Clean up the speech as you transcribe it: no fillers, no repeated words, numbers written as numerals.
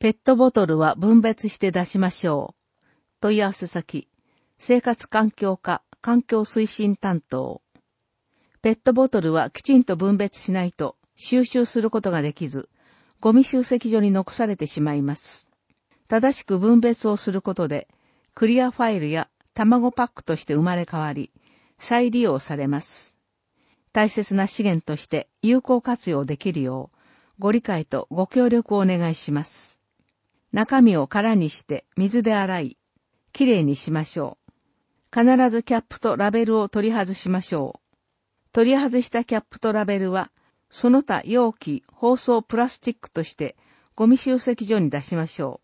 ペットボトルは分別して出しましょう。問い合わせ先、生活環境課環境推進担当。ペットボトルはきちんと分別しないと収集することができず、ゴミ集積所に残されてしまいます。正しく分別をすることで、クリアファイルや卵パックとして生まれ変わり、再利用されます。大切な資源として有効活用できるよう、ご理解とご協力をお願いします。中身を空にして水で洗い、きれいにしましょう。必ずキャップとラベルを取り外しましょう。取り外したキャップとラベルは、その他容器、包装プラスチックとしてゴミ集積所に出しましょう。